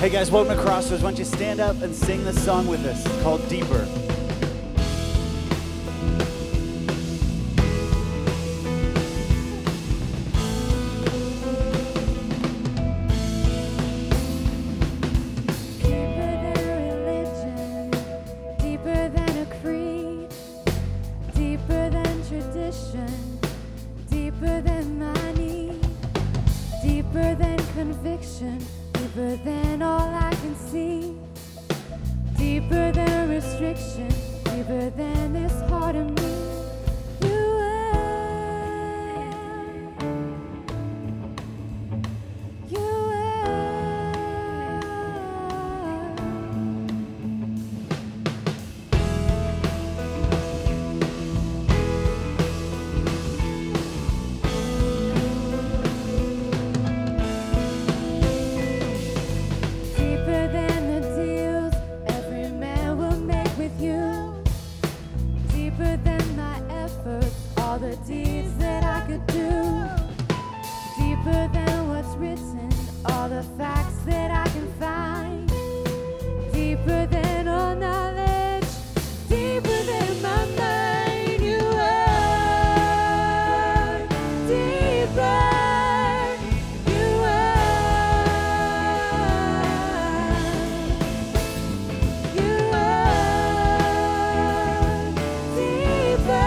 Hey guys, welcome to Crossroads. Why don't you stand up and sing this song with us? It's called Deeper. Deeper than my need, deeper than conviction, deeper than all I can see, deeper than restriction, deeper than this heart of me. You are, you all the deeds that I could do, deeper than what's written, all the facts that I can find, deeper than all knowledge, deeper than my mind. You are deeper. You are deeper.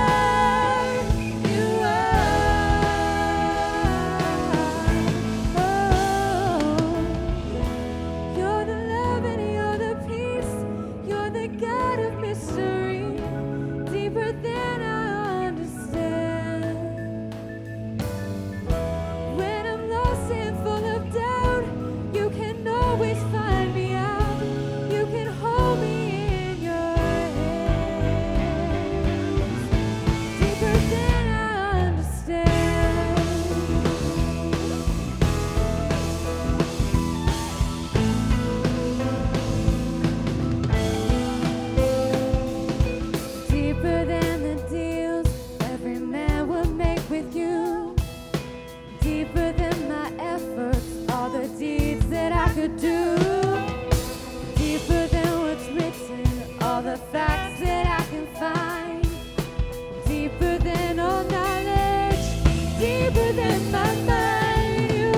Do deeper than what's written, all the facts that I can find, deeper than all knowledge, deeper than my mind. You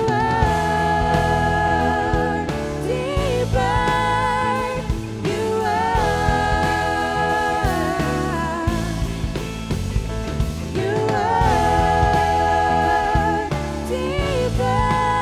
are deeper. You are deeper.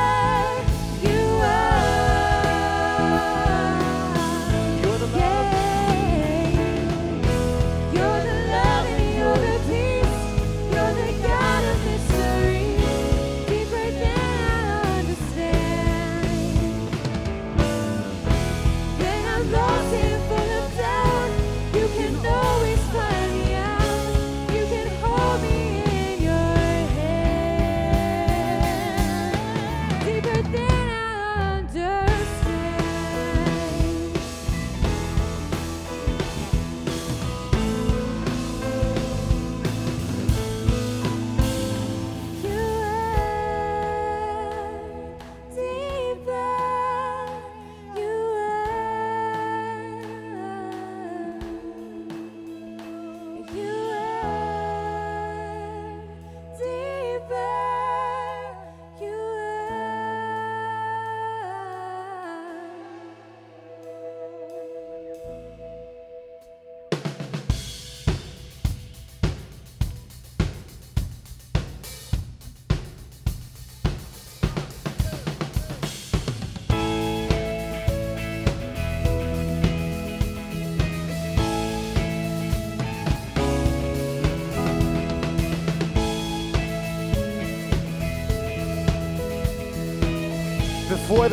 Before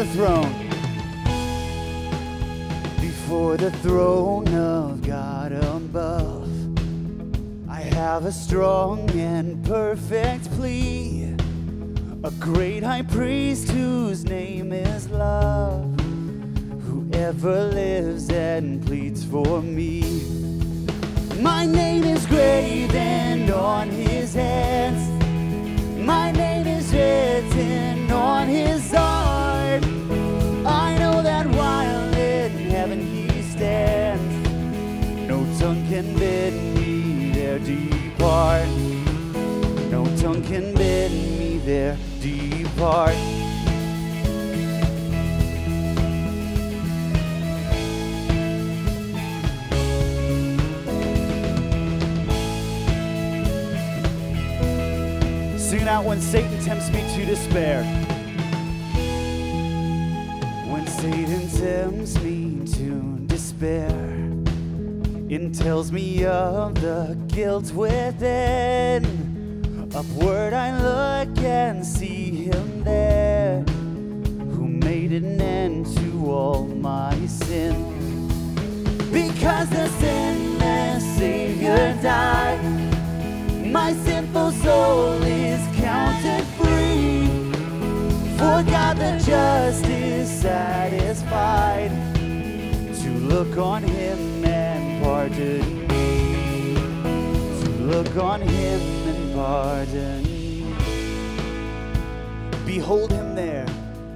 the throne of God above, I have a strong and perfect plea, a great high priest whose name is love, who ever lives and pleads for me. My name is graven on his hands, my name is written on his heart. I know that while tongue can bid me there depart. Sing it out. When Satan tempts me to despair. When Satan tempts me to despair and tells me of the guilt within, upward I look and see him there, who made an end to all my sin. Because the sinless Savior died, my sinful soul is counted free. For God the just is satisfied to look on him and pardon me. To look on him and pardon me. Behold him there,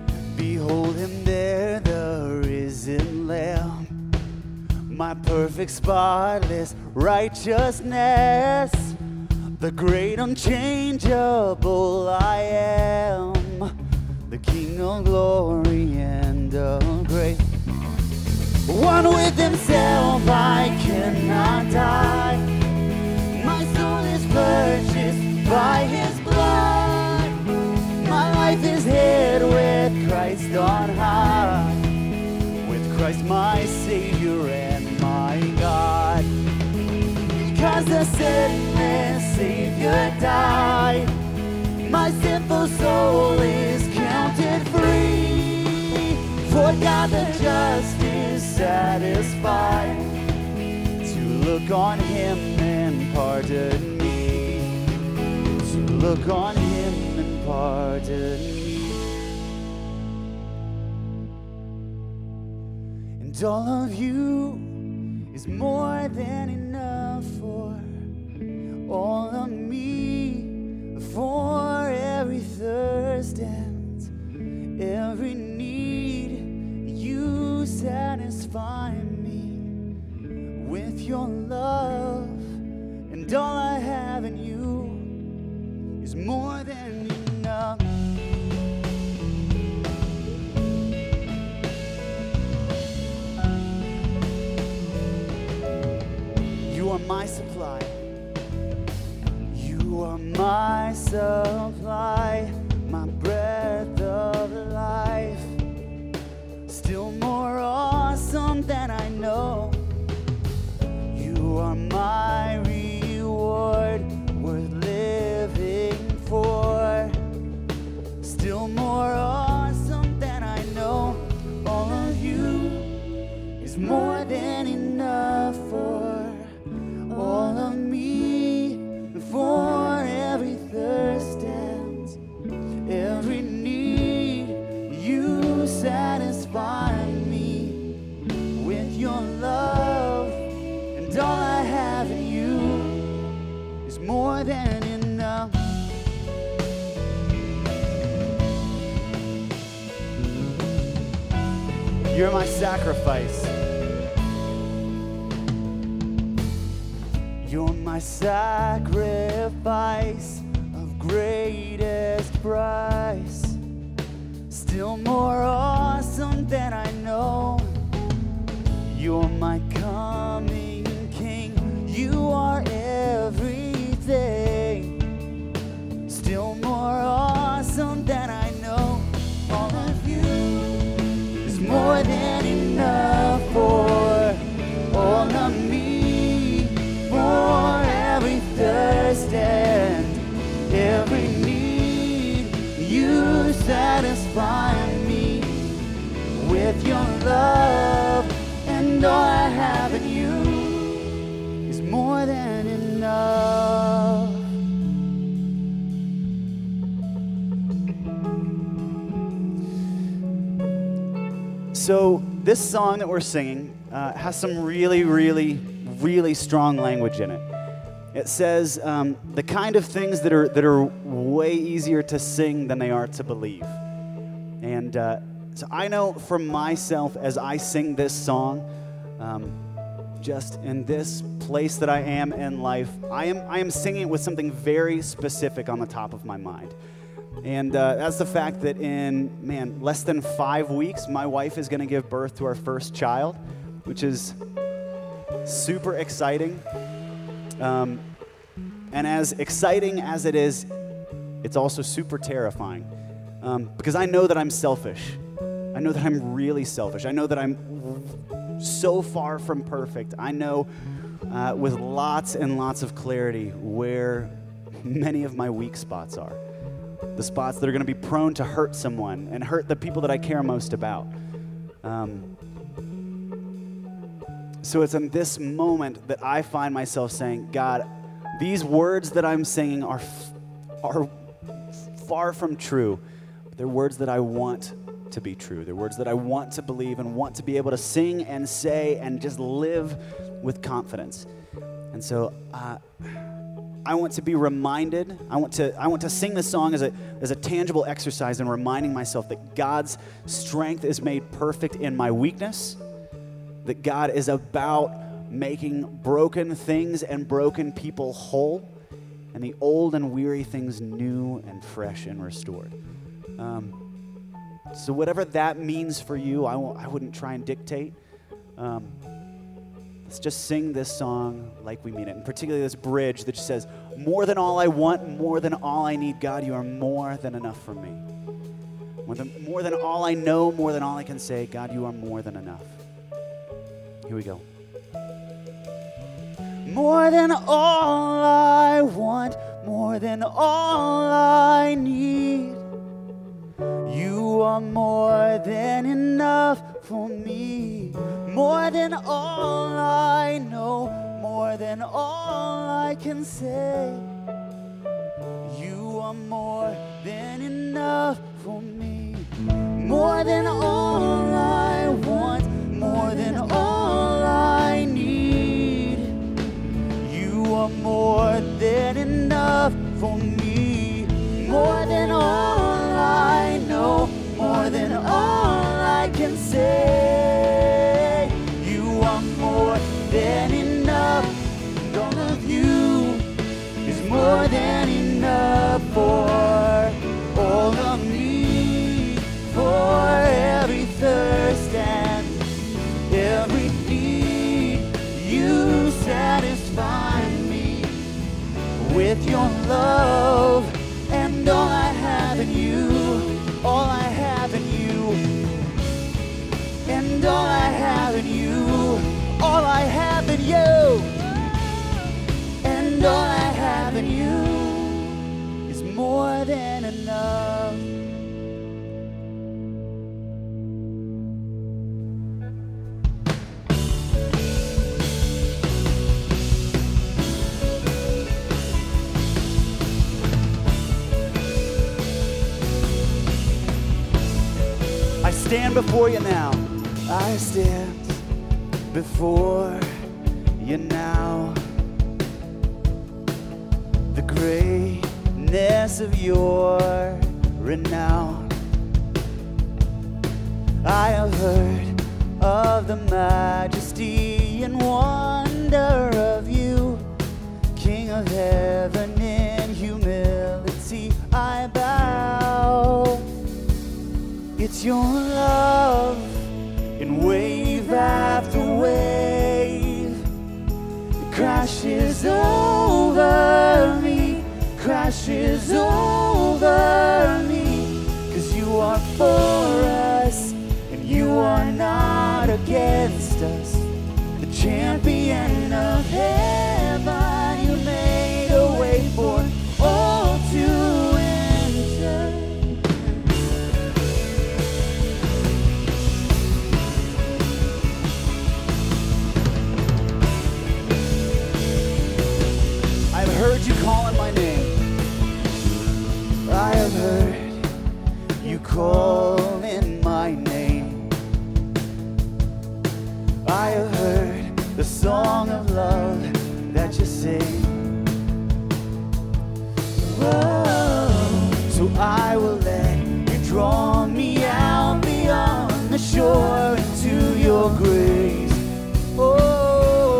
the risen Lamb, my perfect spotless righteousness, the great unchangeable I am, the King of glory and of grace. One with himself I cannot die. My soul is purchased by his blood. My life is hid with Christ on high, with Christ my Savior and my God. Because the sinless Savior died, my sinful soul is counted free. For God the just is satisfied to look on him and pardon me. To look on him and pardon me. And all of you is more than enough for all of me, for every thirst and every need. You satisfy me with your love, and all I have in you is more than enough. You are my supply. You are my supply, my breath of life. Still more awesome than I know. You are my reward, worth living for. Still more awesome than I know. All of you is more than enough for all of me, for every thirst and every need. You satisfy me with your love, and all I have in you is more than enough. You're my sacrifice. You're my sacrifice of greatest price. Still more awesome than I know. You're my coming King. You are everything. Still more awesome than I know. All of you is more than enough for all of me. For every thirst and every need, you satisfy me with your love, and all I have in you is more than enough. So this song that we're singing has some really strong language in it. It says the kind of things that are way easier to sing than they are to believe. And so I know for myself, as I sing this song, just in this place that I am in life, I am singing it with something very specific on the top of my mind. And that's the fact that in, less than 5 weeks, my wife is going to give birth to our first child, which is super exciting. And as exciting as it is, it's also super terrifying. Because I know that I'm selfish. I know that I'm really selfish. I know that I'm so far from perfect. I know with lots and lots of clarity where many of my weak spots are. The spots that are going to be prone to hurt someone and hurt the people that I care most about. So it's in this moment that I find myself saying, God, these words that I'm singing are far from true. They're words that I want to be true. They're words that I want to believe and want to be able to sing and say and just live with confidence. And so I want to be reminded. I want to sing this song as a tangible exercise in reminding myself that God's strength is made perfect in my weakness. That God is about making broken things and broken people whole, and the old and weary things new and fresh and restored. So whatever that means for you, I wouldn't try and dictate. Let's just sing this song like we mean it, and particularly this bridge that just says, more than all I want, more than all I need, God, you are more than enough for me. More than all I know, more than all I can say, God, you are more than enough. Here we go. More than all I want, more than all I need. You are more than enough for me. More than all I know, more than all I can say. You are more than enough for me. More than all I want, more than all I need. You are more than enough for me. More than all I know, more than all I can say. You are more than enough. And all of you is more than enough for all of me. For every thirst and every need, you satisfy me with your love. And all I have in you, all I have in you, and all I have in you, all I have in you, and all I have in you is more than enough. I stand before you now. I stand before you now. The greatness of your renown. I have heard of the majesty and wonder of you, King of heaven. In humility I bow. It's your love in wave after wave. It crashes over me, crashes over me. 'Cause you are for us and you are not against us. The champion of heaven, you made a way for all to enter. I've heard you calling my name. I have heard you calling my name. I have heard the song of love that you sing. Whoa. So I will let you draw me out beyond the shore into your grace. Oh.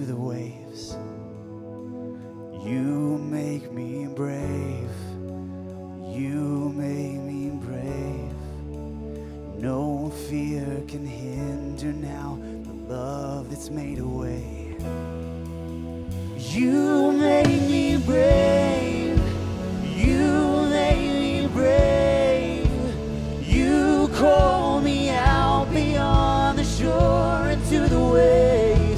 into the waves. You make me brave. You make me brave. No fear can hinder now the love that's made a way. You make me brave. You make me brave. You call me out beyond the shore into the waves.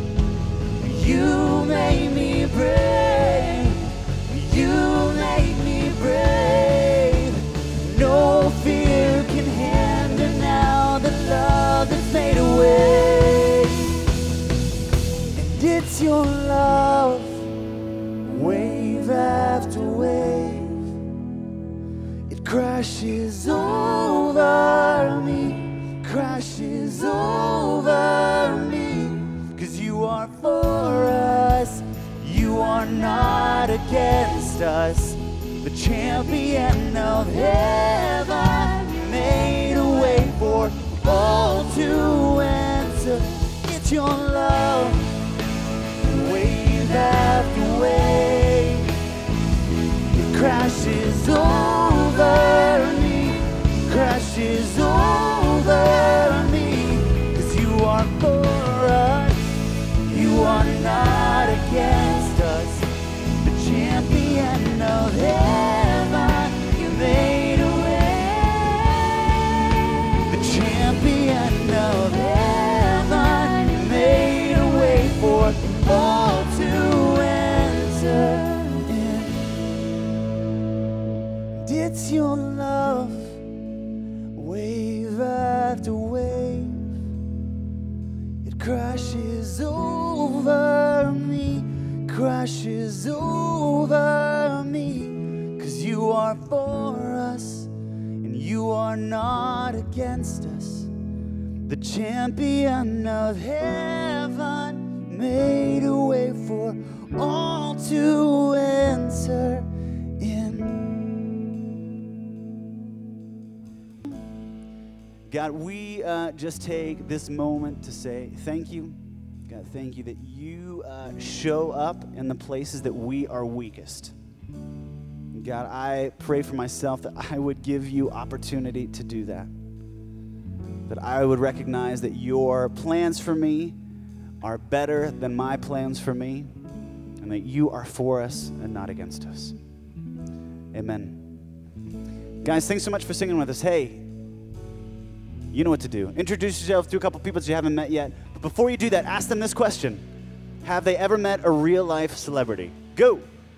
You make me brave. You make me brave. No fear can hinder now the love that's made a way. And it's your love, wave after wave. It crashes over me, crashes over me. 'Cause you are for us, you are not against us. The champion of heaven made a way for all to enter. It's your love, wave after wave. It crashes over me, crashes over me. 'Cause you are for us, you are not against us. The champion of heaven, you made a way. The champion of heaven, you made a way for all to enter in. And it's your love, wave after wave. It crashes over me, crashes over me. 'Cause you are for us and you are not against us. The champion of heaven made a way for all to enter in. God, we just take this moment to say thank you. God, thank you that you show up in the places that we are weakest. God, I pray for myself that I would give you opportunity to do that. That I would recognize that your plans for me are better than my plans for me, and that you are for us and not against us. Amen. Guys, thanks so much for singing with us. Hey, you know what to do. Introduce yourself to a couple people that you haven't met yet. But before you do that, ask them this question. Have they ever met a real-life celebrity? Go.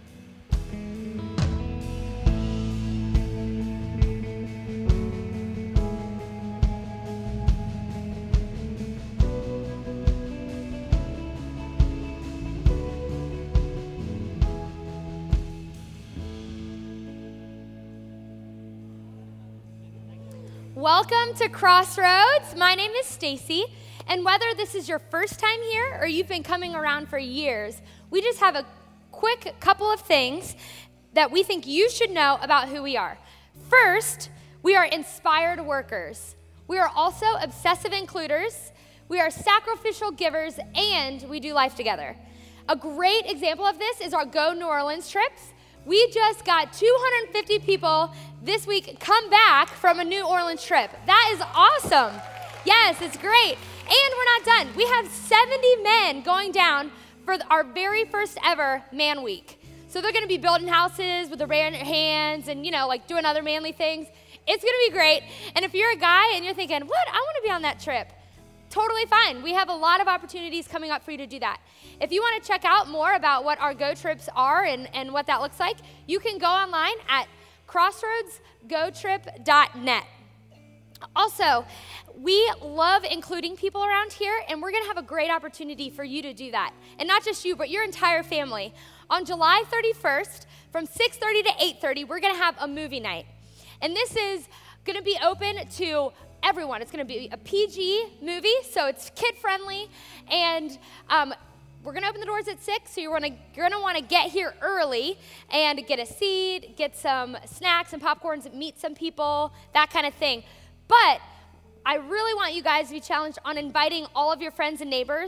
Welcome to Crossroads. My name is Stacy, and whether this is your first time here or you've been coming around for years, we just have a quick couple of things that we think you should know about who we are. First, we are inspired workers. We are also obsessive includers. We are sacrificial givers, and we do life together. A great example of this is our Go New Orleans trips. We just got 250 people this week come back from a New Orleans trip. That is awesome. Yes, it's great. And we're not done. We have 70 men going down for our very first ever Man Week. So they're going to be building houses with their bare hands and, like doing other manly things. It's going to be great. And if you're a guy and you're thinking, what? I want to be on that trip. Totally fine. We have a lot of opportunities coming up for you to do that. If you want to check out more about what our Go trips are and what that looks like, you can go online at crossroadsgotrip.net. Also, we love including people around here, and we're going to have a great opportunity for you to do that. And not just you, but your entire family. On July 31st, from 6:30 to 8:30, we're going to have a movie night. And this is going to be open to everyone. It's going to be a PG movie, so it's kid-friendly, and we're going to open the doors at 6, so you're going to want to get here early and get a seat, get some snacks and popcorns, meet some people, that kind of thing. But I really want you guys to be challenged on inviting all of your friends and neighbors,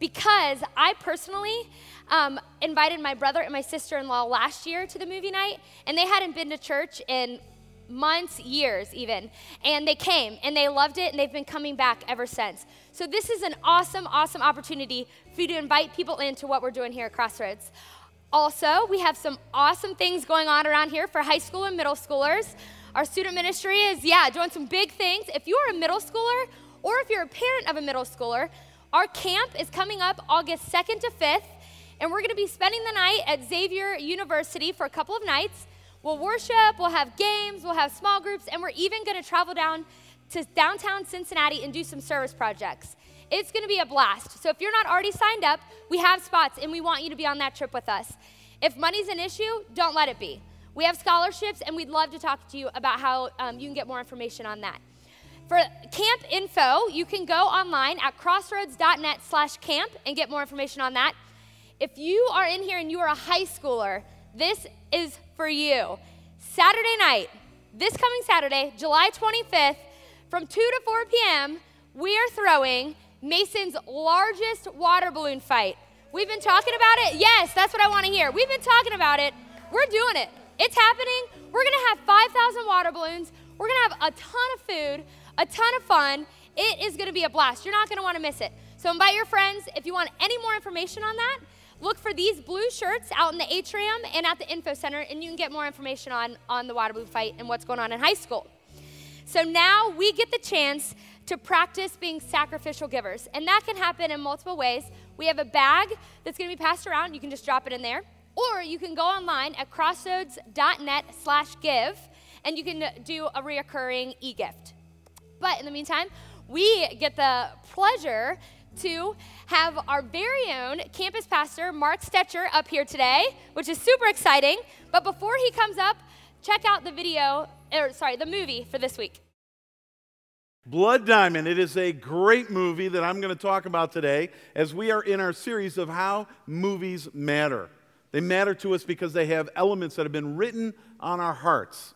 because I personally invited my brother and my sister-in-law last year to the movie night, and they hadn't been to church in months, years even, and they came and they loved it, and they've been coming back ever since. So this is an awesome, awesome opportunity for you to invite people into what we're doing here at Crossroads. Also, we have some awesome things going on around here for high school and middle schoolers. Our student ministry is, doing some big things. If you are a middle schooler or if you're a parent of a middle schooler, our camp is coming up August 2nd to 5th, and we're going to be spending the night at Xavier University for a couple of nights. We'll worship, we'll have games, we'll have small groups, and we're even going to travel down to downtown Cincinnati and do some service projects. It's going to be a blast. So if you're not already signed up, we have spots, and we want you to be on that trip with us. If money's an issue, don't let it be. We have scholarships, and we'd love to talk to you about how you can get more information on that. For camp info, you can go online at crossroads.net/camp and get more information on that. If you are in here and you are a high schooler, this is for you. Saturday night, this coming Saturday, July 25th, from 2 to 4 p.m., we are throwing Mason's largest water balloon fight. We've been talking about it. Yes, that's what I want to hear. We've been talking about it. We're doing it. It's happening. We're going to have 5,000 water balloons. We're going to have a ton of food, a ton of fun. It is going to be a blast. You're not going to want to miss it. So invite your friends. If you want any more information on that, look for these blue shirts out in the atrium and at the info center, and you can get more information on the water balloon fight and what's going on in high school. So now we get the chance to practice being sacrificial givers, and that can happen in multiple ways. We have a bag that's going to be passed around. You can just drop it in there, or you can go online at crossroads.net/give, and you can do a reoccurring e-gift. But in the meantime, we get the pleasure to have our very own campus pastor, Mark Stetcher, up here today, which is super exciting. But before he comes up, check out the movie for this week. Blood Diamond. It is a great movie that I'm going to talk about today as we are in our series of how movies matter. They matter to us because they have elements that have been written on our hearts.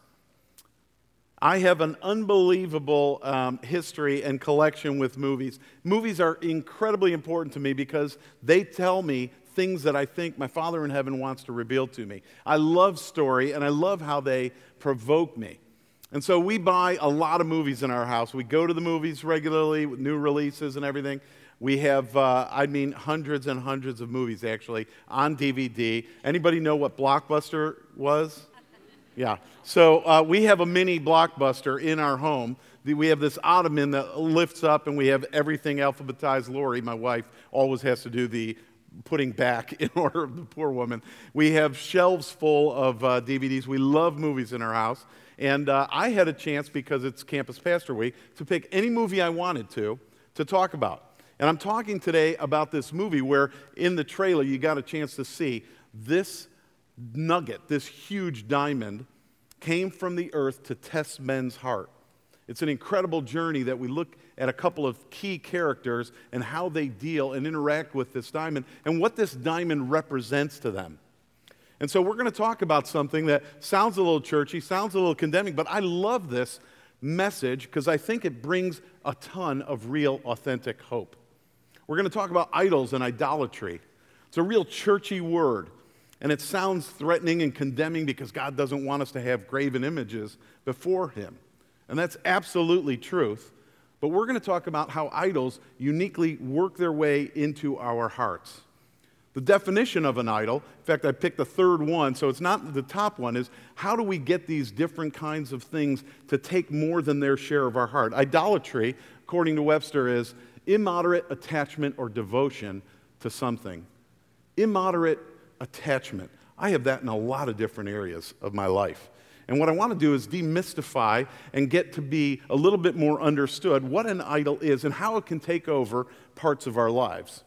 I have an unbelievable history and collection with movies. Movies are incredibly important to me because they tell me things that I think my Father in heaven wants to reveal to me. I love story, and I love how they provoke me. And so we buy a lot of movies in our house. We go to the movies regularly with new releases and everything. We have, hundreds and hundreds of movies, actually, on DVD. Anybody know what Blockbuster was? Yeah. So we have a mini Blockbuster in our home. We have this ottoman that lifts up, and we have everything alphabetized. Lori, my wife, always has to do the putting back in order of the poor woman. We have shelves full of DVDs. We love movies in our house. And I had a chance, because it's Campus Pastor Week, to pick any movie I wanted to talk about. And I'm talking today about this movie where in the trailer you got a chance to see this nugget, this huge diamond, came from the earth to test men's heart. It's an incredible journey that we look at a couple of key characters and how they deal and interact with this diamond and what this diamond represents to them. And so we're going to talk about something that sounds a little churchy, sounds a little condemning, but I love this message because I think it brings a ton of real, authentic hope. We're going to talk about idols and idolatry. It's a real churchy word, and it sounds threatening and condemning because God doesn't want us to have graven images before Him. And that's absolutely truth. But we're going to talk about how idols uniquely work their way into our hearts. The definition of an idol, in fact, I picked the third one, so it's not the top one, is how do we get these different kinds of things to take more than their share of our heart? Idolatry, according to Webster, is immoderate attachment or devotion to something. Immoderate attachment. I have that in a lot of different areas of my life. And what I want to do is demystify and get to be a little bit more understood what an idol is and how it can take over parts of our lives.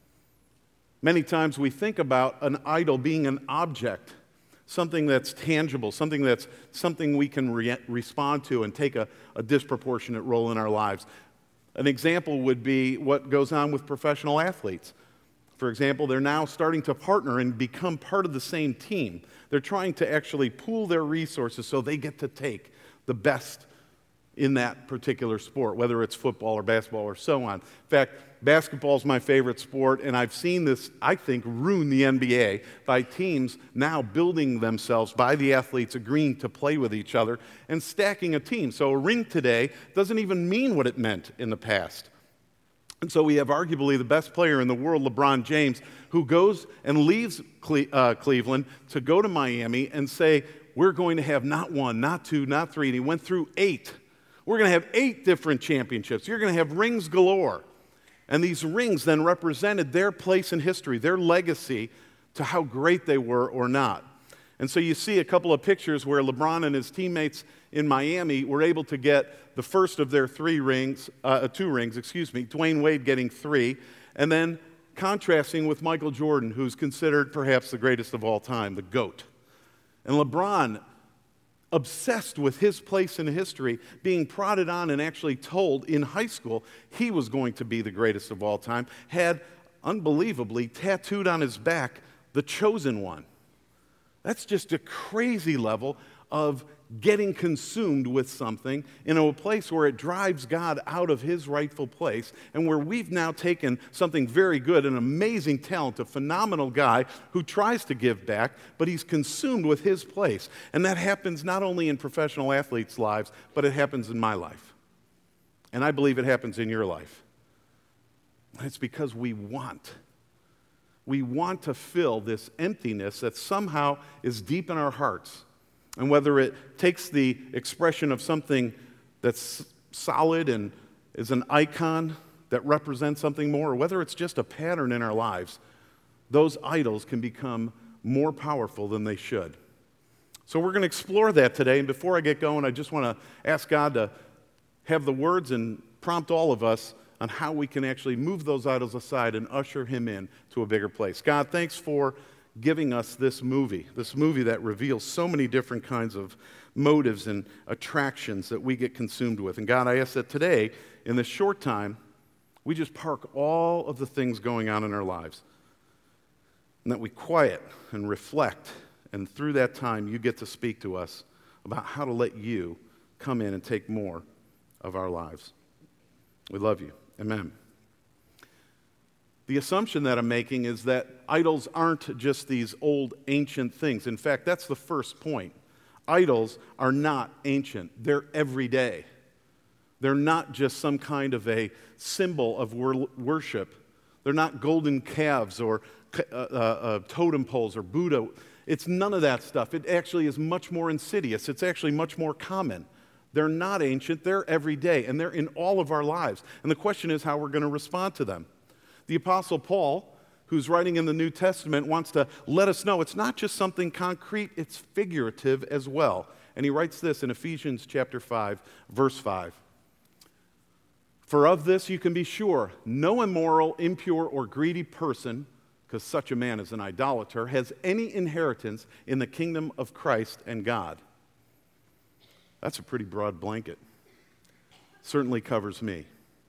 Many times we think about an idol being an object, something that's tangible, something we can respond to and take a disproportionate role in our lives. An example would be what goes on with professional athletes. For example, they're now starting to partner and become part of the same team. They're trying to actually pool their resources so they get to take the best in that particular sport, whether it's football or basketball or so on. In fact, Basketball is my favorite sport, and I've seen this, I think, ruin the NBA by teams now building themselves by the athletes agreeing to play with each other and stacking a team. So a ring today doesn't even mean what it meant in the past. And so we have arguably the best player in the world, LeBron James, who goes and leaves Cleveland to go to Miami and say, we're going to have not one, not two, not three, and he went through 8. We're going to have 8 different championships. You're going to have rings galore. And these rings then represented their place in history, their legacy to how great they were or not. And so you see a couple of pictures where LeBron and his teammates in Miami were able to get the first of their 2 rings, Dwayne Wade getting 3, and then contrasting with Michael Jordan, who's considered perhaps the greatest of all time, the GOAT. And LeBron, obsessed with his place in history, being prodded on and actually told in high school he was going to be the greatest of all time, had unbelievably tattooed on his back the chosen one. That's just a crazy level of getting consumed with something in a place where it drives God out of his rightful place, and where we've now taken something very good, an amazing talent, a phenomenal guy who tries to give back, but he's consumed with his place. And that happens not only in professional athletes' lives, but it happens in my life. And I believe it happens in your life. And it's because we want to fill this emptiness that somehow is deep in our hearts. And whether it takes the expression of something that's solid and is an icon that represents something more, or whether it's just a pattern in our lives, those idols can become more powerful than they should. So we're going to explore that today. And before I get going, I just want to ask God to have the words and prompt all of us on how we can actually move those idols aside and usher him in to a bigger place. God, thanks for giving us this movie that reveals so many different kinds of motives and attractions that we get consumed with. And God, I ask that today, in this short time, we just park all of the things going on in our lives, and that we quiet and reflect, and through that time, you get to speak to us about how to let you come in and take more of our lives. We love you. Amen. The assumption that I'm making is that idols aren't just these old ancient things. In fact, that's the first point. Idols are not ancient. They're everyday. They're not just some kind of a symbol of worship. They're not golden calves or totem poles or Buddha. It's none of that stuff. It actually is much more insidious. It's actually much more common. They're not ancient. They're everyday, and they're in all of our lives. And the question is how we're going to respond to them. The Apostle Paul, who's writing in the New Testament, wants to let us know it's not just something concrete, it's figurative as well. And he writes this in Ephesians chapter 5, verse 5. For of this you can be sure, no immoral, impure, or greedy person, because such a man is an idolater, has any inheritance in the kingdom of Christ and God. That's a pretty broad blanket. Certainly covers me.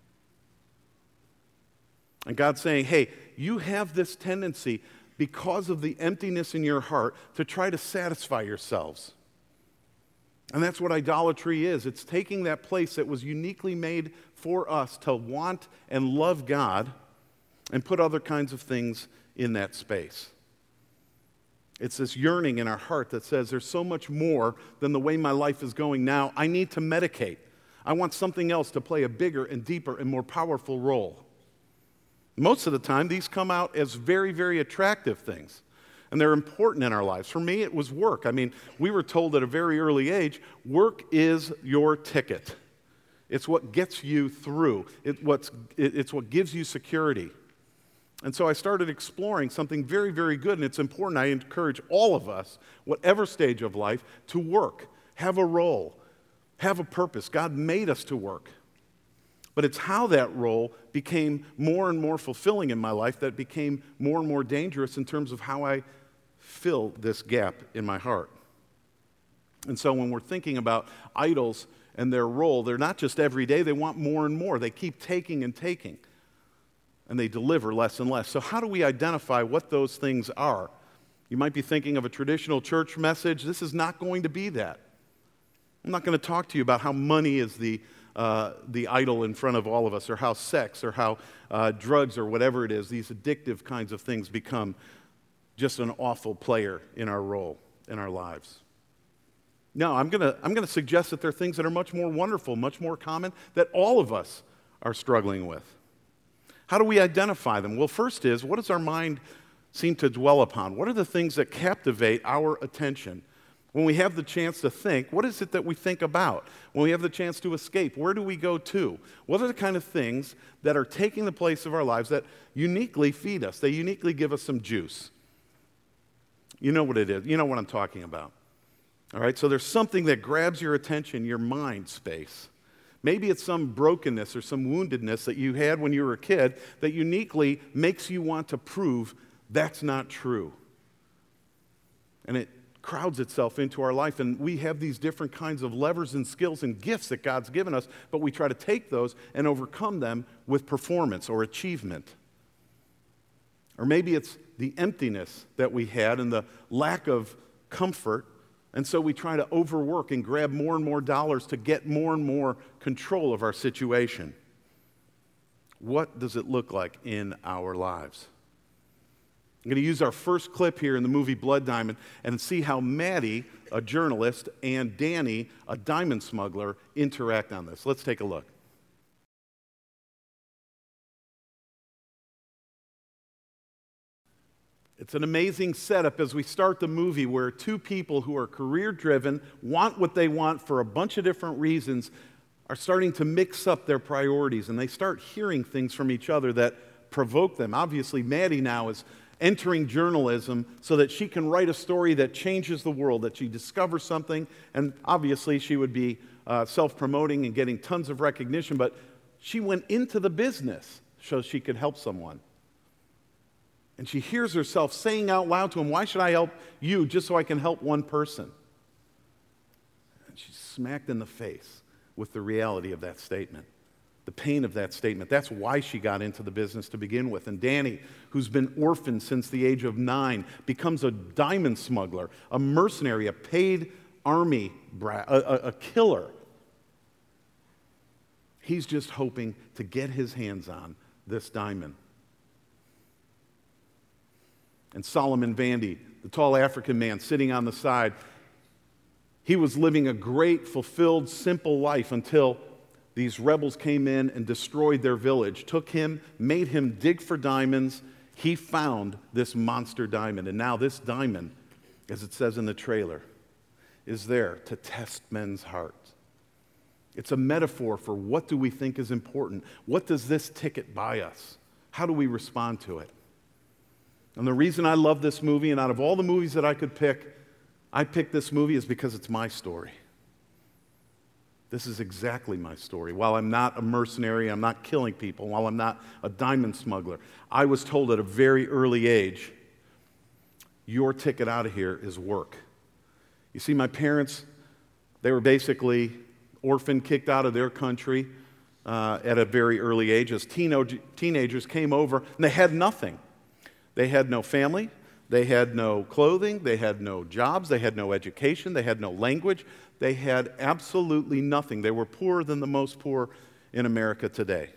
And God's saying, hey, you have this tendency because of the emptiness in your heart to try to satisfy yourselves. And that's what idolatry is. It's taking that place that was uniquely made for us to want and love God and put other kinds of things in that space. It's this yearning in our heart that says there's so much more than the way my life is going now. I need to medicate. I want something else to play a bigger and deeper and more powerful role. Most of the time, these come out as very, very attractive things, and they're important in our lives. For me, it was work. I mean, we were told at a very early age, work is your ticket. It's what gets you through. It's what gives you security. And so I started exploring something very, very good, and it's important. I encourage all of us, whatever stage of life, to work, have a role, have a purpose. God made us to work. But it's how that role became more and more fulfilling in my life that became more and more dangerous in terms of how I fill this gap in my heart. And so when we're thinking about idols and their role, they're not just every day, they want more and more. They keep taking and taking, and they deliver less and less. So how do we identify what those things are? You might be thinking of a traditional church message. This is not going to be that. I'm not going to talk to you about how money is the the idol in front of all of us, or how sex, or how drugs, or whatever it is, these addictive kinds of things become just an awful player in our role, in our lives. No, I'm gonna suggest that there are things that are much more wonderful, much more common, that all of us are struggling with. How do we identify them? Well, first is, what does our mind seem to dwell upon? What are the things that captivate our attention? When we have the chance to think, what is it that we think about? When we have the chance to escape, where do we go to? What are the kind of things that are taking the place of our lives that uniquely feed us? They uniquely give us some juice. You know what it is. You know what I'm talking about. All right, so there's something that grabs your attention, your mind space. Maybe it's some brokenness or some woundedness that you had when you were a kid that uniquely makes you want to prove that's not true. And it crowds itself into our life, and we have these different kinds of levers and skills and gifts that God's given us, but we try to take those and overcome them with performance or achievement. Or maybe it's the emptiness that we had and the lack of comfort, and so we try to overwork and grab more and more dollars to get more and more control of our situation. What does it look like in our lives? I'm going to use our first clip here in the movie Blood Diamond and see how Maddie, a journalist, and Danny, a diamond smuggler, interact on this. Let's take a look. It's an amazing setup as we start the movie where two people who are career-driven, want what they want for a bunch of different reasons, are starting to mix up their priorities, and they start hearing things from each other that provoke them. Obviously, Maddie now is entering journalism so that she can write a story that changes the world, that she discovers something, and obviously she would be self-promoting and getting tons of recognition, but she went into the business so she could help someone. And she hears herself saying out loud to him, "Why should I help you just so I can help one person?" And she's smacked in the face with the reality of that statement, the pain of that statement. That's why she got into the business to begin with. And Danny, who's been orphaned since the age of 9, becomes a diamond smuggler, a mercenary, a paid army brat, a killer. He's just hoping to get his hands on this diamond. And Solomon Vandy, the tall African man sitting on the side, he was living a great, fulfilled, simple life until these rebels came in and destroyed their village, took him, made him dig for diamonds. He found this monster diamond. And now this diamond, as it says in the trailer, is there to test men's hearts. It's a metaphor for what do we think is important? What does this ticket buy us? How do we respond to it? And the reason I love this movie, and out of all the movies that I could pick, I picked this movie is because it's my story. This is exactly my story. While I'm not a mercenary, I'm not killing people, while I'm not a diamond smuggler, I was told at a very early age, your ticket out of here is work. You see, my parents, they were basically orphaned, kicked out of their country at a very early age. As teenagers came over, and they had nothing. They had no family, they had no clothing, they had no jobs, they had no education, they had no language, they had absolutely nothing. They were poorer than the most poor in America today.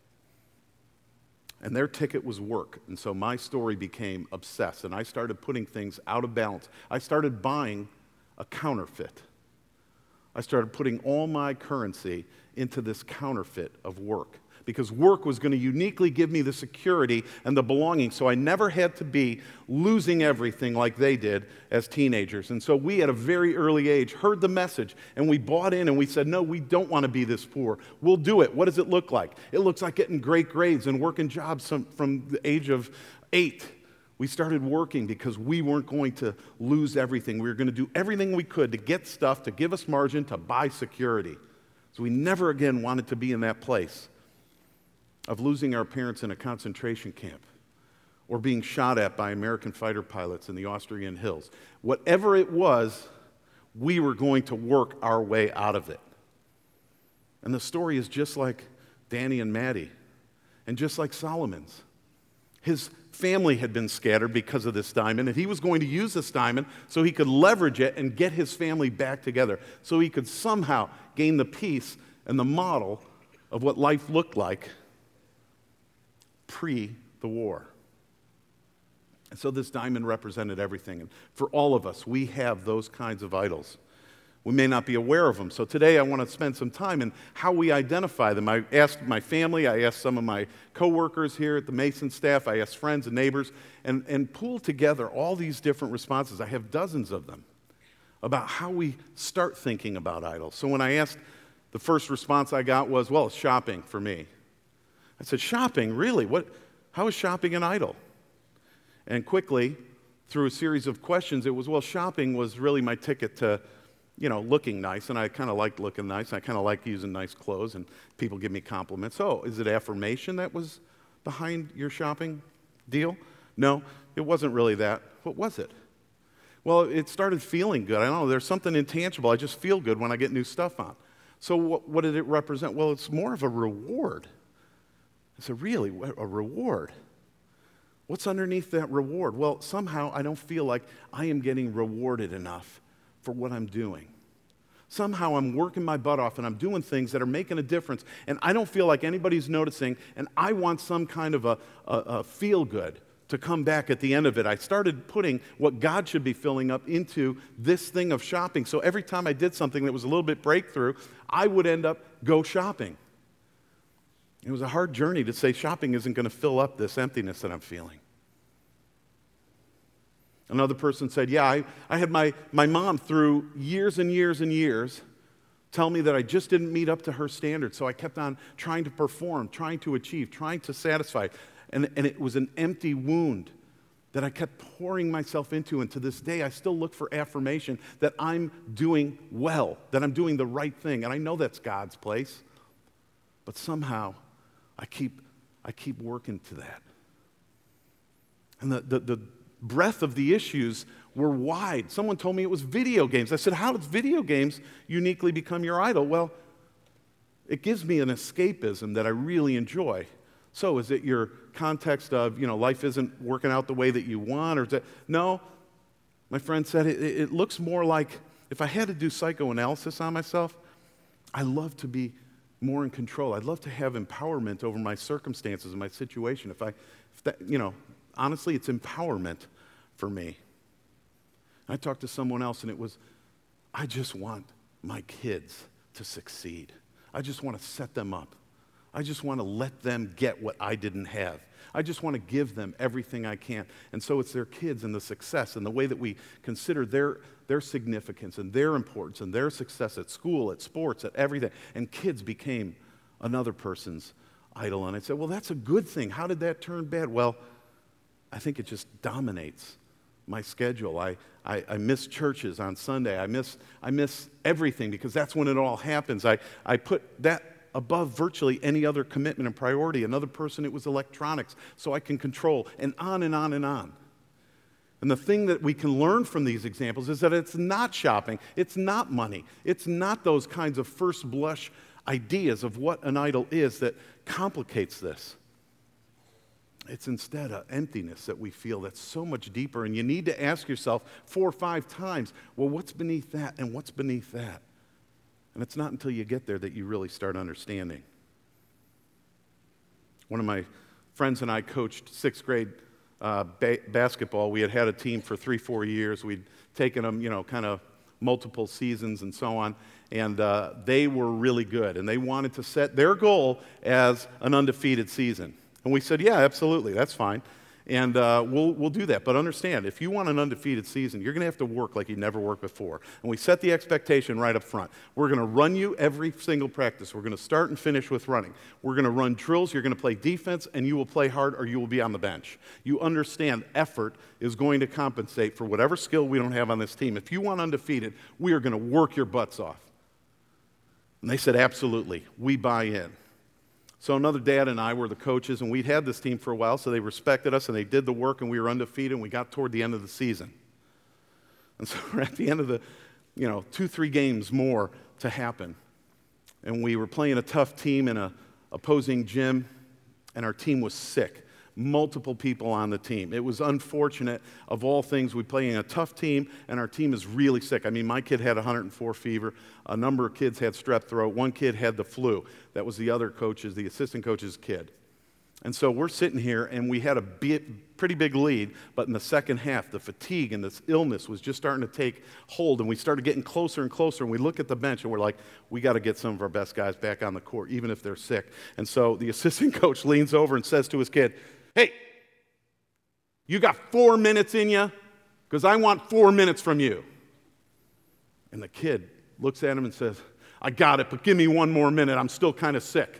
And their ticket was work, and so my story became obsessed, and I started putting things out of balance. I started buying a counterfeit. I started putting all my currency into this counterfeit of work, because work was going to uniquely give me the security and the belonging, so I never had to be losing everything like they did as teenagers. And so we, at a very early age, heard the message, and we bought in, and we said, no, we don't want to be this poor. We'll do it. What does it look like? It looks like getting great grades and working jobs from the age of 8. We started working because we weren't going to lose everything. We were going to do everything we could to get stuff, to give us margin, to buy security. So we never again wanted to be in that place of losing our parents in a concentration camp or being shot at by American fighter pilots in the Austrian hills. Whatever it was, we were going to work our way out of it. And the story is just like Danny and Maddie, and just like Solomon's. His family had been scattered because of this diamond, and he was going to use this diamond so he could leverage it and get his family back together, so he could somehow gain the peace and the model of what life looked like pre the war. And so this diamond represented everything. And for all of us, we have those kinds of idols. We may not be aware of them. So today I want to spend some time in how we identify them. I asked my family, I asked some of my coworkers here at the Mason staff, I asked friends and neighbors, and pulled together all these different responses. I have dozens of them about how we start thinking about idols. So when I asked, the first response I got was, well, it's shopping for me. I said, shopping? Really? How is shopping an idol? And quickly, through a series of questions, it was, well, shopping was really my ticket to, looking nice, and I kind of liked looking nice, and I kind of like using nice clothes, and people give me compliments. Oh, is it affirmation that was behind your shopping deal? No, it wasn't really that. What was it? Well, it started feeling good. I don't know, there's something intangible. I just feel good when I get new stuff on. So what did it represent? Well, it's more of a reward. I said, really, a reward? What's underneath that reward? Well, somehow I don't feel like I am getting rewarded enough for what I'm doing. Somehow I'm working my butt off and I'm doing things that are making a difference, and I don't feel like anybody's noticing, and I want some kind of a feel-good to come back at the end of it. I started putting what God should be filling up into this thing of shopping. So every time I did something that was a little bit breakthrough, I would end up go shopping. It was a hard journey to say shopping isn't going to fill up this emptiness that I'm feeling. Another person said, yeah, I had my mom through years and years and years tell me that I just didn't meet up to her standards, so I kept on trying to perform, trying to achieve, trying to satisfy. And it was an empty wound that I kept pouring myself into, and to this day I still look for affirmation that I'm doing well, that I'm doing the right thing, and I know that's God's place, but somehow I keep working to that. And the breadth of the issues were wide. Someone told me it was video games. I said, how does video games uniquely become your idol? Well, it gives me an escapism that I really enjoy. So is it your context of, life isn't working out the way that you want? Or is it, no, my friend said it looks more like, if I had to do psychoanalysis on myself, I love to be more in control. I'd love to have empowerment over my circumstances and my situation. Honestly, it's empowerment for me. I talked to someone else, and it was, I just want my kids to succeed. I just want to set them up. I just want to let them get what I didn't have. I just want to give them everything I can. And so it's their kids and the success and the way that we consider their significance and their importance and their success at school, at sports, at everything. And kids became another person's idol. And I said, well, that's a good thing. How did that turn bad? Well, I think it just dominates my schedule. I miss churches on Sunday. I miss everything because that's when it all happens. I put that above virtually any other commitment and priority. Another person, it was electronics, so I can control, and on and on and on. And the thing that we can learn from these examples is that it's not shopping, it's not money, it's not those kinds of first blush ideas of what an idol is that complicates this. It's instead an emptiness that we feel that's so much deeper, and you need to ask yourself 4 or 5 times, well, what's beneath that and what's beneath that? And it's not until you get there that you really start understanding. One of my friends and I coached 6th grade basketball. We had a team for 3-4 years. We'd taken them, kind of multiple seasons and so on, and they were really good, and they wanted to set their goal as an undefeated season. And we said, yeah, absolutely, that's fine. And we'll do that. But understand, if you want an undefeated season, you're going to have to work like you never worked before. And we set the expectation right up front. We're going to run you every single practice. We're going to start and finish with running. We're going to run drills. You're going to play defense, and you will play hard or you will be on the bench. You understand effort is going to compensate for whatever skill we don't have on this team. If you want undefeated, we are going to work your butts off. And they said, absolutely, we buy in. So another dad and I were the coaches, and we'd had this team for a while, so they respected us, and they did the work, and we were undefeated, and we got toward the end of the season. And so we're at the end of the, 2-3 games more to happen. And we were playing a tough team in an opposing gym, and our team was sick. multiple people on the team. It was unfortunate. Of all things, we play in a tough team, and our team is really sick. I mean, my kid had 104 fever. A number of kids had strep throat. One kid had the flu. That was the other coach's, the assistant coach's kid. And so we're sitting here, and we had a pretty big lead, but in the second half, the fatigue and this illness was just starting to take hold, and we started getting closer and closer, and we look at the bench, and we're like, we got to get some of our best guys back on the court, even if they're sick. And so the assistant coach leans over and says to his kid, hey, you got 4 minutes in you? Because I want 4 minutes from you. And the kid looks at him and says, I got it, but give me 1 more minute. I'm still kind of sick.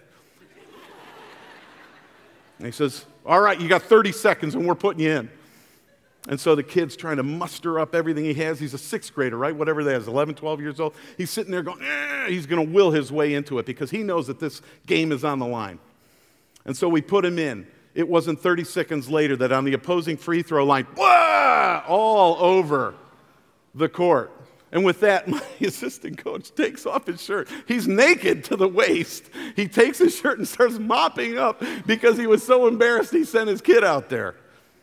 And he says, all right, you got 30 seconds and we're putting you in. And so the kid's trying to muster up everything he has. He's a 6th grader, right? Whatever that is, 11, 12 years old. He's sitting there going, he's going to will his way into it because he knows that this game is on the line. And so we put him in. It wasn't 30 seconds later that on the opposing free throw line, blah, all over the court. And with that, my assistant coach takes off his shirt. He's naked to the waist. He takes his shirt and starts mopping up because he was so embarrassed he sent his kid out there.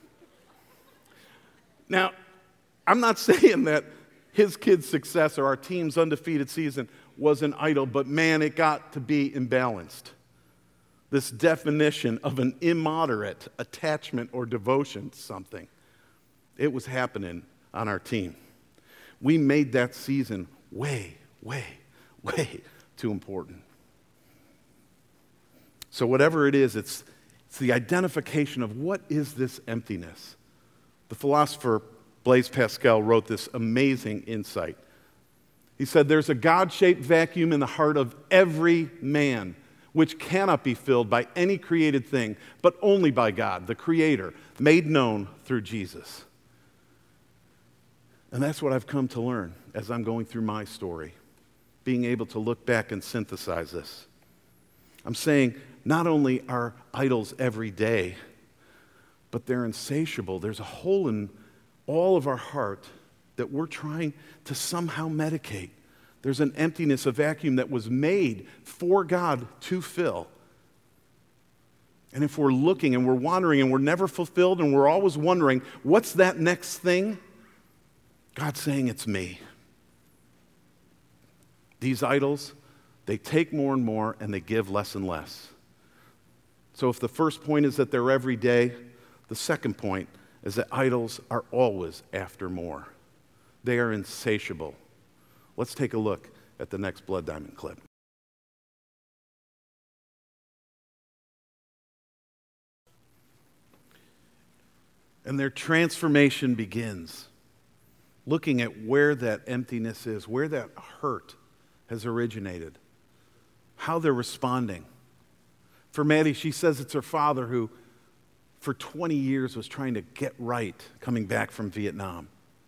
Now, I'm not saying that his kid's success or our team's undefeated season was an idol, but man, it got to be imbalanced. This definition of an immoderate attachment or devotion to something, it was happening on our team. We made that season way, way, way too important. So whatever it is, it's the identification of what is this emptiness. The philosopher Blaise Pascal wrote this amazing insight. He said, there's a God-shaped vacuum in the heart of every man, which cannot be filled by any created thing, but only by God, the Creator, made known through Jesus. And that's what I've come to learn as I'm going through my story, being able to look back and synthesize this. I'm saying not only are idols every day, but they're insatiable. There's a hole in all of our heart that we're trying to somehow medicate. There's an emptiness, a vacuum that was made for God to fill. And if we're looking and we're wandering and we're never fulfilled and we're always wondering, what's that next thing? God's saying, it's me. These idols, they take more and more and they give less and less. So if the first point is that they're every day, the second point is that idols are always after more. They are insatiable. Let's take a look at the next Blood Diamond clip. And their transformation begins. Looking at where that emptiness is, where that hurt has originated, how they're responding. For Maddie, she says it's her father who, for 20 years, was trying to get right coming back from Vietnam.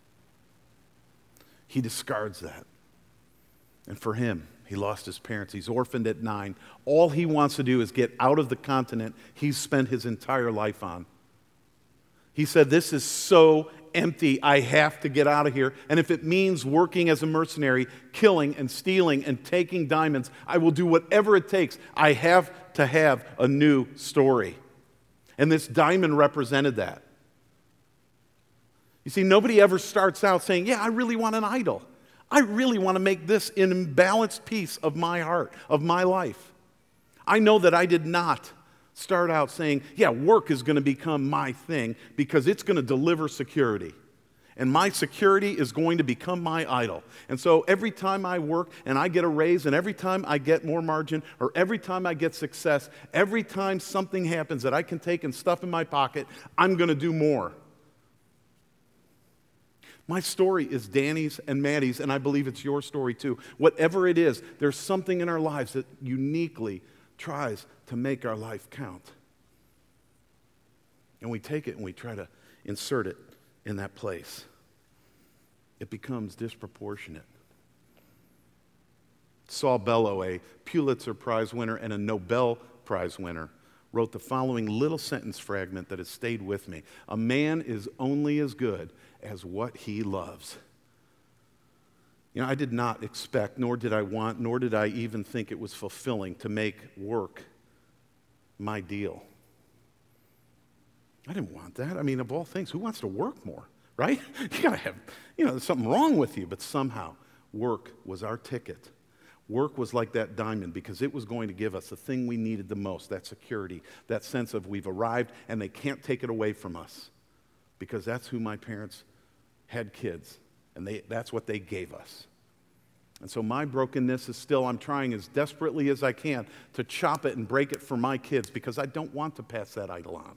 He discards that. And for him, he lost his parents. He's orphaned at 9. All he wants to do is get out of the continent he's spent his entire life on. He said, this is so empty, I have to get out of here. And if it means working as a mercenary, killing and stealing and taking diamonds, I will do whatever it takes. I have to have a new story. And this diamond represented that. You see, nobody ever starts out saying, yeah, I really want an idol. I really want to make this an imbalanced piece of my heart, of my life. I know that I did not start out saying, yeah, work is going to become my thing because it's going to deliver security. And my security is going to become my idol. And so every time I work and I get a raise and every time I get more margin or every time I get success, every time something happens that I can take and stuff in my pocket, I'm going to do more. My story is Danny's and Maddie's, and I believe it's your story too. Whatever it is, there's something in our lives that uniquely tries to make our life count. And we take it and we try to insert it in that place. It becomes disproportionate. Saul Bellow, a Pulitzer Prize winner and a Nobel Prize winner, wrote the following little sentence fragment that has stayed with me. A man is only as good as what he loves. You know, I did not expect, nor did I want, nor did I even think it was fulfilling to make work my deal. I didn't want that. I mean, of all things, who wants to work more, right? You got to have, there's something wrong with you. But somehow, work was our ticket. Work was like that diamond because it was going to give us the thing we needed the most, that security, that sense of we've arrived and they can't take it away from us, because that's who my parents had kids, and that's what they gave us. And so my brokenness is still, I'm trying as desperately as I can to chop it and break it for my kids, because I don't want to pass that idol on.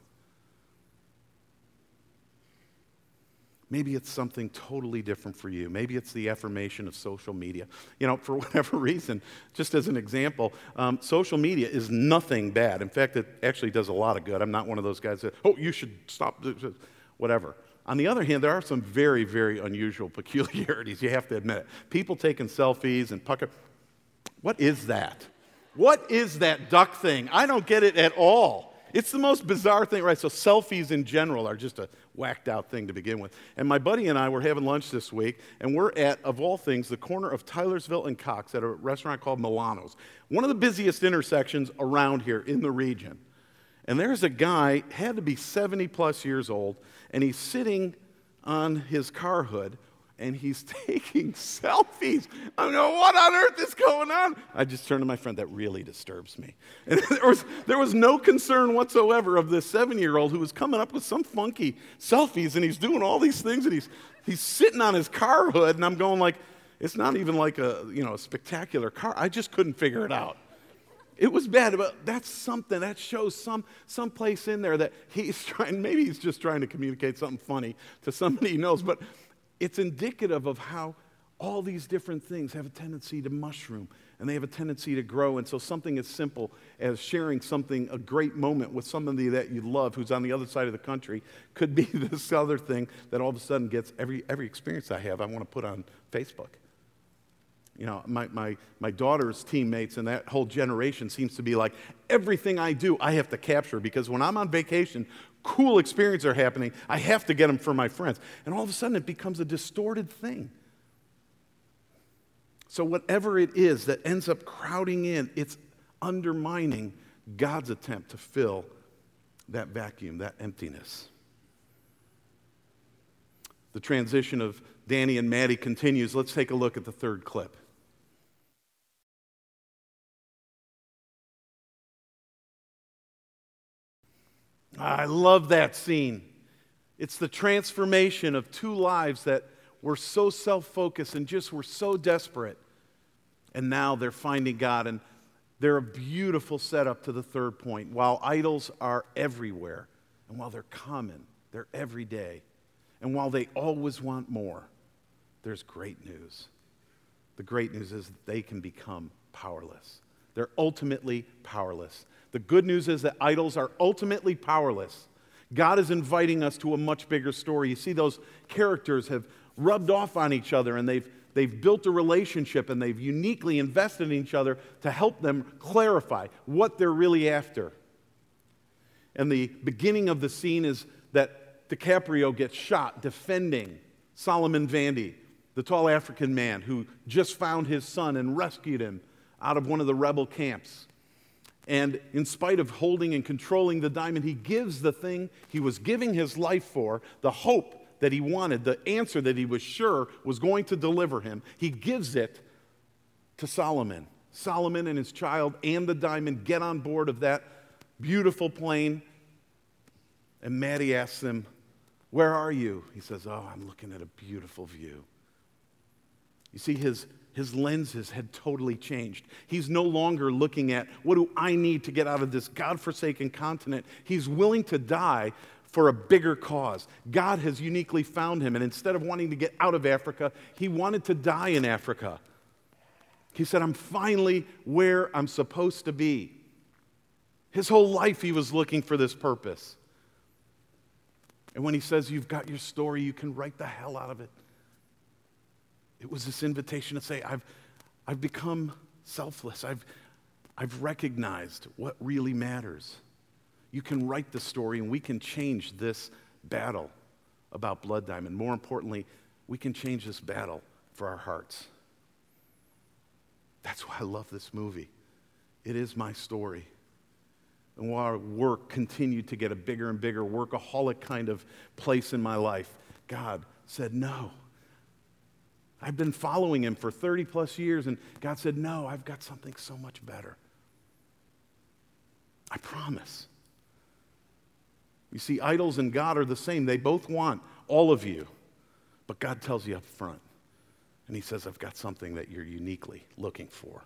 Maybe it's something totally different for you. Maybe it's the affirmation of social media. For whatever reason, just as an example, social media is nothing bad. In fact, it actually does a lot of good. I'm not one of those guys that, you should stop, whatever. On the other hand, there are some very, very unusual peculiarities, you have to admit it. People taking selfies and pucker. What is that? What is that duck thing? I don't get it at all. It's the most bizarre thing, right? So selfies in general are just a whacked out thing to begin with. And my buddy and I were having lunch this week, and we're at, of all things, the corner of Tylersville and Cox at a restaurant called Milano's. One of the busiest intersections around here in the region. And there's a guy, had to be 70 plus years old, and he's sitting on his car hood, and he's taking selfies. I know, what on earth is going on? I just turned to my friend, that really disturbs me. And there was no concern whatsoever of this 7-year-old who was coming up with some funky selfies, and he's doing all these things, and he's sitting on his car hood, and I'm going like, it's not even like a spectacular car. I just couldn't figure it out. It was bad, but that's something, that shows some place in there that maybe he's just trying to communicate something funny to somebody he knows, but it's indicative of how all these different things have a tendency to mushroom, and they have a tendency to grow. And so something as simple as sharing a great moment with somebody that you love who's on the other side of the country could be this other thing that all of a sudden gets every experience I have, I want to put on Facebook. My daughter's teammates and that whole generation seems to be like, everything I do, I have to capture, because when I'm on vacation, cool experiences are happening. I have to get them for my friends. And all of a sudden, it becomes a distorted thing. So whatever it is that ends up crowding in, it's undermining God's attempt to fill that vacuum, that emptiness. The transition of Danny and Maddie continues. Let's take a look at the third clip. I love that scene. It's the transformation of two lives that were so self-focused and just were so desperate. And now they're finding God, and they're a beautiful setup to the third point. While idols are everywhere, and while they're common, they're everyday, and while they always want more, there's great news. The great news is that they can become powerless. They're ultimately powerless. The good news is that idols are ultimately powerless. God is inviting us to a much bigger story. You see, those characters have rubbed off on each other, and they've built a relationship, and they've uniquely invested in each other to help them clarify what they're really after. And the beginning of the scene is that DiCaprio gets shot defending Solomon Vandy, the tall African man who just found his son and rescued him out of one of the rebel camps. And in spite of holding and controlling the diamond, he gives the thing he was giving his life for, the hope that he wanted, the answer that he was sure was going to deliver him. He gives it to Solomon. Solomon and his child and the diamond get on board of that beautiful plane. And Maddie asks him, "Where are you?" He says, "Oh, I'm looking at a beautiful view." You see, his lenses had totally changed. He's no longer looking at, what do I need to get out of this godforsaken continent? He's willing to die for a bigger cause. God has uniquely found him, and instead of wanting to get out of Africa, he wanted to die in Africa. He said, I'm finally where I'm supposed to be. His whole life he was looking for this purpose. And when he says, you've got your story, you can write the hell out of it. It was this invitation to say, I've become selfless. I've recognized what really matters. You can write the story, and we can change this battle about Blood Diamond. More importantly, we can change this battle for our hearts. That's why I love this movie. It is my story. and while work continued to get a bigger and bigger workaholic kind of place in my life, God said no. I've been following him for 30 plus years, and God said, no, I've got something so much better. I promise. You see, idols and God are the same. They both want all of you. But God tells you up front, and he says, I've got something that you're uniquely looking for.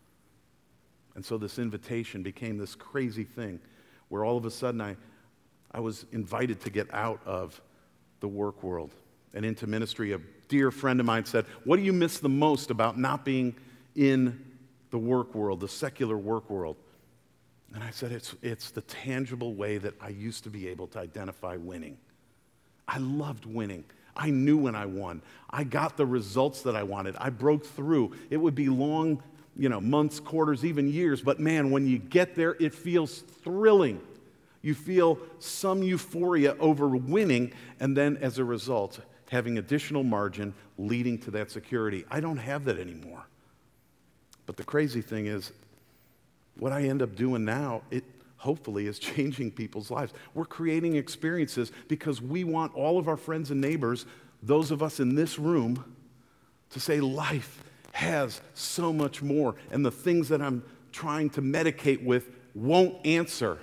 And so this invitation became this crazy thing where all of a sudden I was invited to get out of the work world and into ministry. A dear friend of mine said, what do you miss the most about not being in the work world, the secular work world? And I said, it's the tangible way that I used to be able to identify winning. I loved winning. I knew when I won. I got the results that I wanted. I broke through. It would be long, months, quarters, even years. But man, when you get there, it feels thrilling. You feel some euphoria over winning, and then as a result, having additional margin leading to that security. I don't have that anymore. But the crazy thing is, what I end up doing now, it hopefully is changing people's lives. We're creating experiences because we want all of our friends and neighbors, those of us in this room, to say life has so much more, and the things that I'm trying to medicate with won't answer.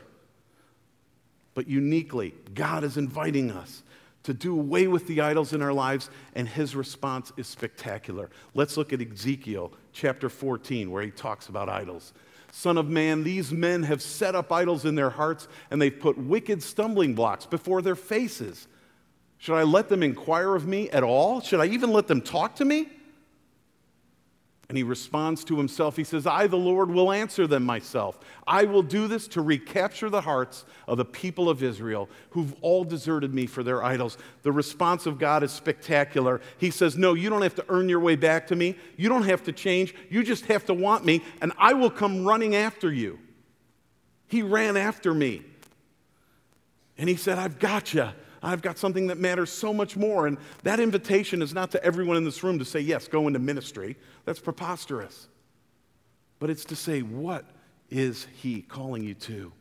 But uniquely, God is inviting us to do away with the idols in our lives, and his response is spectacular. Let's look at Ezekiel chapter 14, where he talks about idols. Son of man, these men have set up idols in their hearts, and they've put wicked stumbling blocks before their faces. Should I let them inquire of me at all? Should I even let them talk to me? And he responds to himself. He says, I, the Lord, will answer them myself. I will do this to recapture the hearts of the people of Israel who've all deserted me for their idols. The response of God is spectacular. He says, no, you don't have to earn your way back to me. You don't have to change. You just have to want me, and I will come running after you. He ran after me. And he said, I've got you. I've got something that matters so much more. And that invitation is not to everyone in this room to say, yes, go into ministry. That's preposterous. But it's to say, what is he calling you to?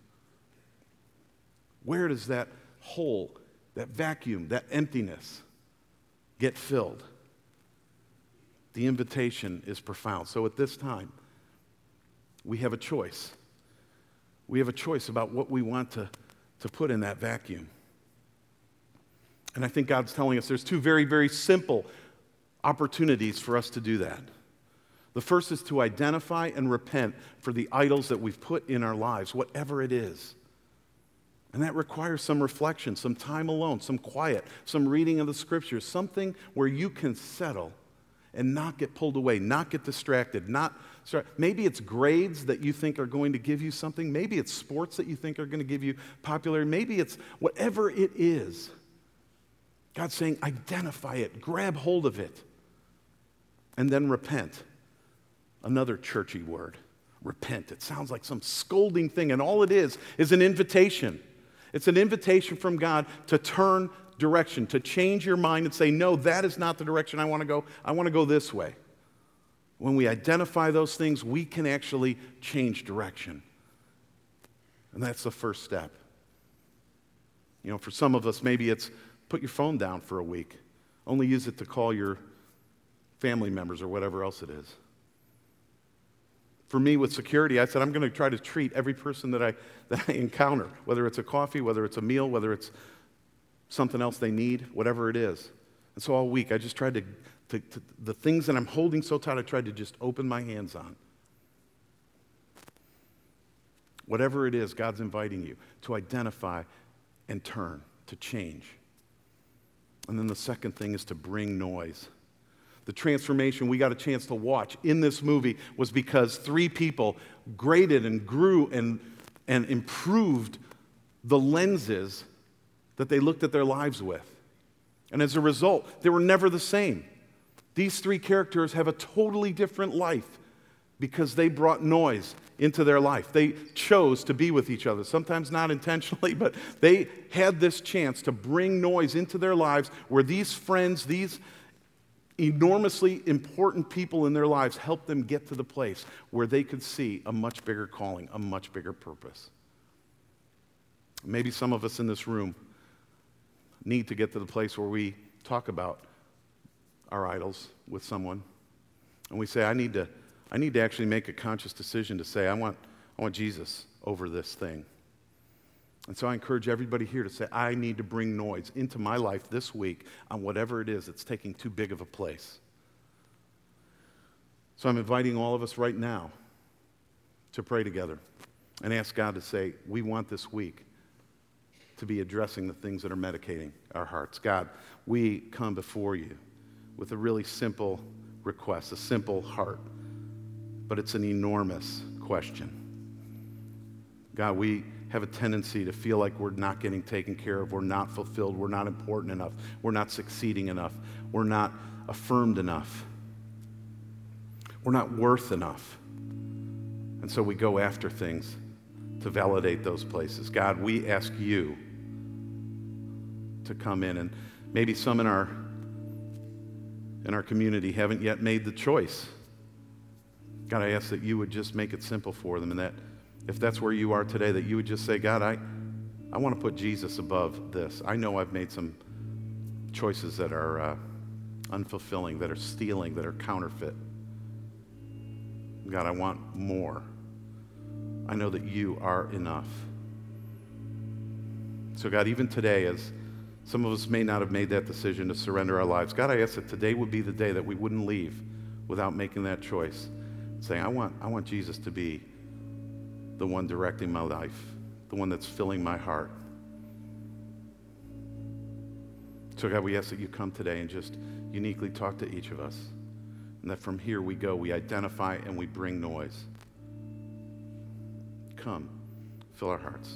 Where does that hole, that vacuum, that emptiness get filled? The invitation is profound. So at this time, we have a choice. We have a choice about what we want to put in that vacuum. And I think God's telling us there's two very, very simple opportunities for us to do that. The first is to identify and repent for the idols that we've put in our lives, whatever it is. And that requires some reflection, some time alone, some quiet, some reading of the scriptures, something where you can settle and not get pulled away, not get distracted, maybe it's grades that you think are going to give you something. Maybe it's sports that you think are going to give you popularity. Maybe it's whatever it is. God's saying, identify it, grab hold of it, and then repent. Another churchy word, repent. It sounds like some scolding thing, and all it is an invitation. It's an invitation from God to turn direction, to change your mind and say, no, that is not the direction I want to go. I want to go this way. When we identify those things, we can actually change direction. And that's the first step. For some of us, maybe it's put your phone down for a week. Only use it to call your family members or whatever else it is. For me, with security, I said I'm going to try to treat every person that I encounter, whether it's a coffee, whether it's a meal, whether it's something else they need, whatever it is. And so all week, I just tried to the things that I'm holding so tight, I tried to just open my hands on. Whatever it is, God's inviting you to identify and turn, to change. And then the second thing is to bring noise. The transformation we got a chance to watch in this movie was because 3 people graded and grew and improved the lenses that they looked at their lives with. And as a result, they were never the same. These 3 characters have a totally different life because they brought noise into their life. They chose to be with each other, sometimes not intentionally, but they had this chance to bring noise into their lives where these friends, these enormously important people in their lives helped them get to the place where they could see a much bigger calling, a much bigger purpose. Maybe some of us in this room need to get to the place where we talk about our idols with someone, and we say, I need to actually make a conscious decision to say, I want Jesus over this thing. And so I encourage everybody here to say, I need to bring noise into my life this week on whatever it is that's taking too big of a place. So I'm inviting all of us right now to pray together and ask God to say, we want this week to be addressing the things that are medicating our hearts. God, we come before you with a really simple request, a simple heart, but it's an enormous question. God, we have a tendency to feel like we're not getting taken care of, we're not fulfilled, we're not important enough, we're not succeeding enough, we're not affirmed enough, we're not worth enough. And so we go after things to validate those places. God, we ask you to come in, and maybe some in our community haven't yet made the choice. God, I ask that you would just make it simple for them, and that if that's where you are today, that you would just say, God, I want to put Jesus above this. I know I've made some choices that are unfulfilling, that are stealing, that are counterfeit. God, I want more. I know that you are enough. So God, even today, as some of us may not have made that decision to surrender our lives, God, I ask that today would be the day that we wouldn't leave without making that choice, saying, I want Jesus to be the one directing my life, the one that's filling my heart. So God, we ask that you come today and just uniquely talk to each of us, and that from here we go, we identify and we bring noise. Come, fill our hearts.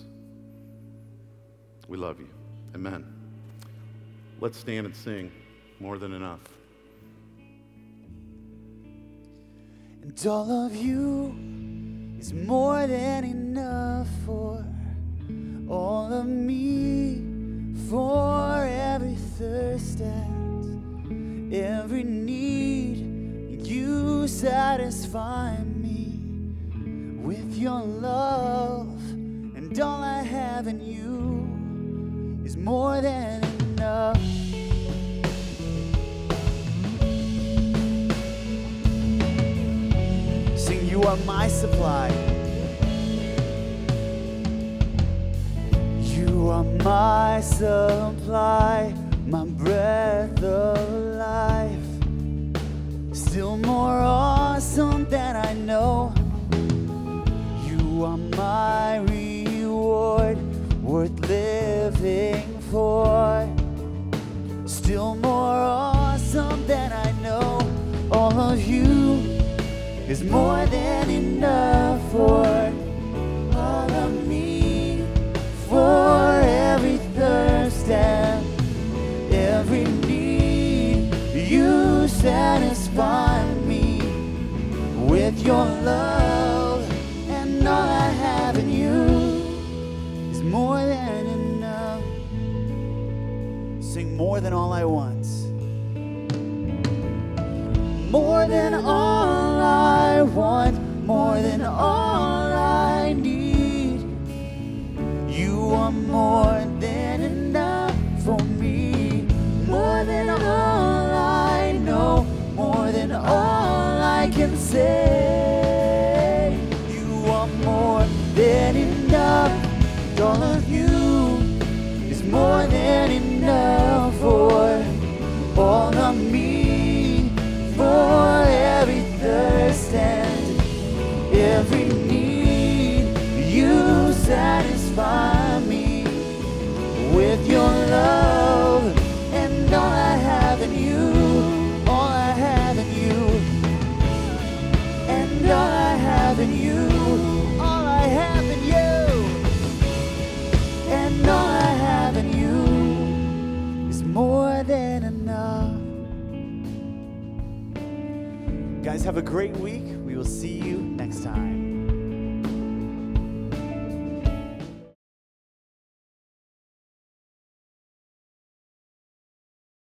We love you. Amen. Let's stand and sing More Than Enough. And all of you is more than enough for all of me, for every thirst and every need. You satisfy me with your love, and all I have in you is more than enough. Sing, you are my supply. You are my supply, my breath of life. Still more awesome than I know. You are my reward, worth living for. Still more awesome than I know. All of you is more than enough for all of me, for every thirst and every need. You satisfy me with your love, and all I have in you is more than enough. Sing, more than all I want. More than all I want, more than all I need. You are more than enough for me. More than all I know, more than all I can say. You are more than enough. And all of you is more than enough for all of me, for every thirst and every need. You satisfy me with your love, and all I have in you, all I have in you, and all I have in you, all I have in you, and all I have in you is more than enough. Guys, have a great week. We will see you next time.